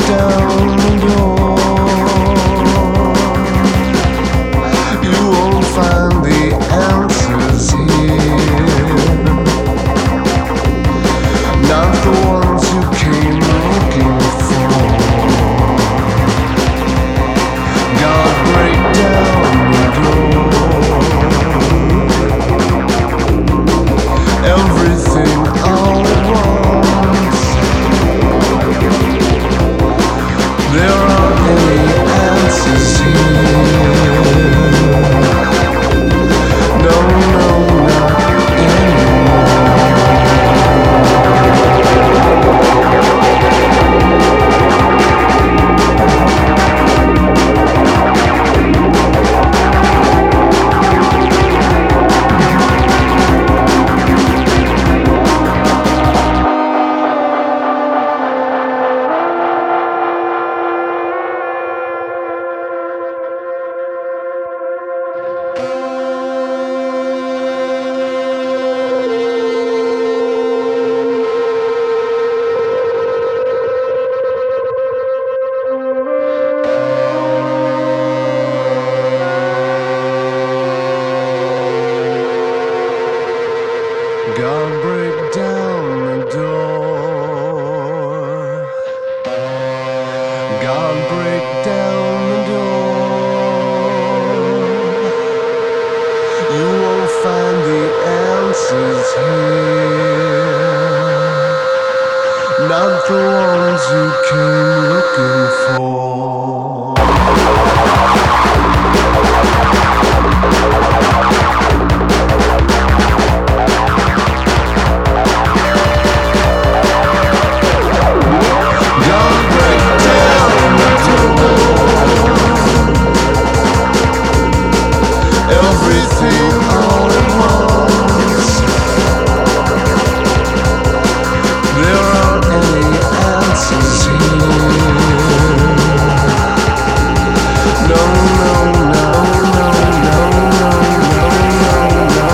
down the door, you won't find the answers here. Not the ones you came looking for. God, break down the door. Everything all at once. There aren't any answers here. No, no, not God, break down the door. God, break down the door. You won't find the answers here. Not the ones you came looking for. Everything all at once. There aren't any answers here. No, no, no, no, no, no, no,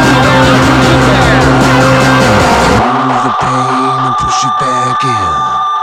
push it back in.